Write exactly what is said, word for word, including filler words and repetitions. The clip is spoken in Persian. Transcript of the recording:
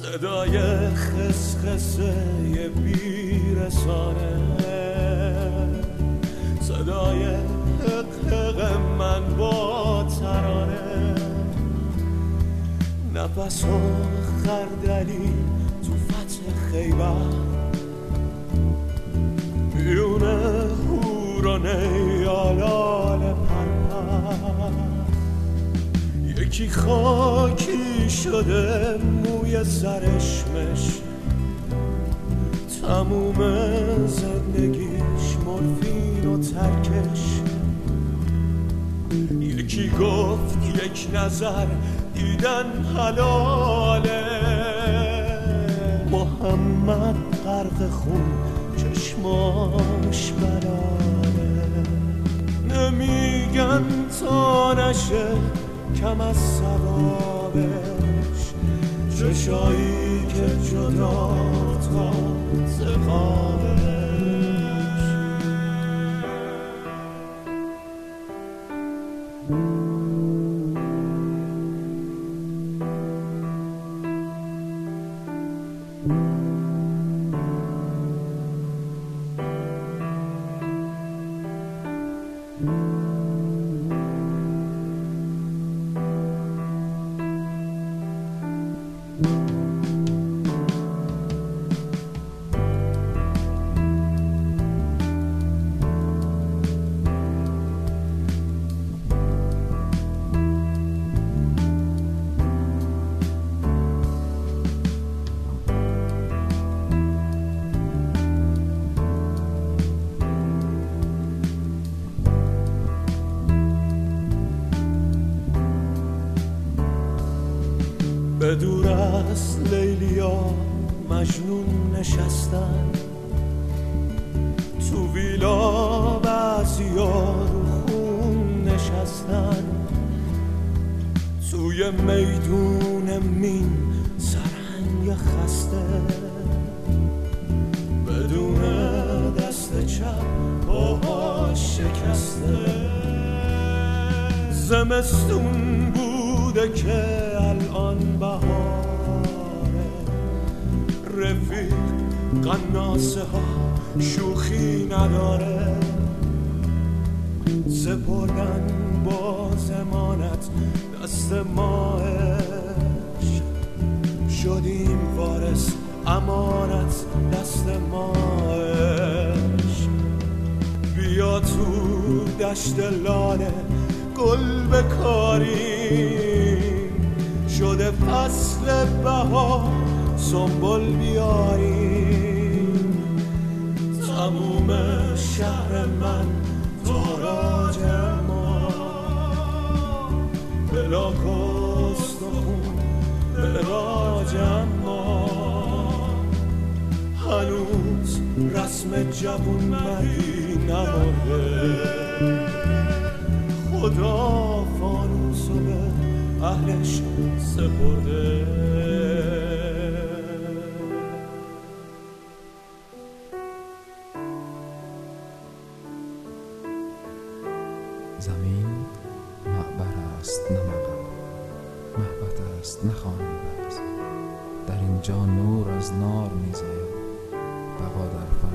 صدای خسخسه بیرسانه، صدای حق حق من با ترانه، نفس و خردلی تو فتح خیبر، بیونه هورانه آلال پرپر، یکی خاکی شده موی سرشمش، تموم زندگیش مورفین و ترکش، یکی گفت یک نظر دیدن حلاله، محمد غرق خون چشماش بلاله، نمیگن تا نشه کم از ثوابش، چشایی که جدا تا زقابش. به دور از لیلیا مجنون نشستن، تو ویلا بعضیا رو خون نشستن، توی میدون مین سرهنگ خسته، بدون دست چپ پاهاش شکسته، زمستون بوده که الان بهاره، رفیق قناسه ها شوخی نداره، سپردن با زمانت دست ما عشق، شدیم وارث امانت دست ما عشق، بیا تو دشت لاله گل بکاریم، شده فصل بهار سنبل بیاریم، تموم شهر من تاراج ما، بلاک و استخون براج ما، هنوز رسم جوون مردی نمارده، خدا فانوسو به اهلش سپرده. زمین معبر است نه مقام، محبت است نه خانه بز، در اینجا نور از نار میزاید، بقا در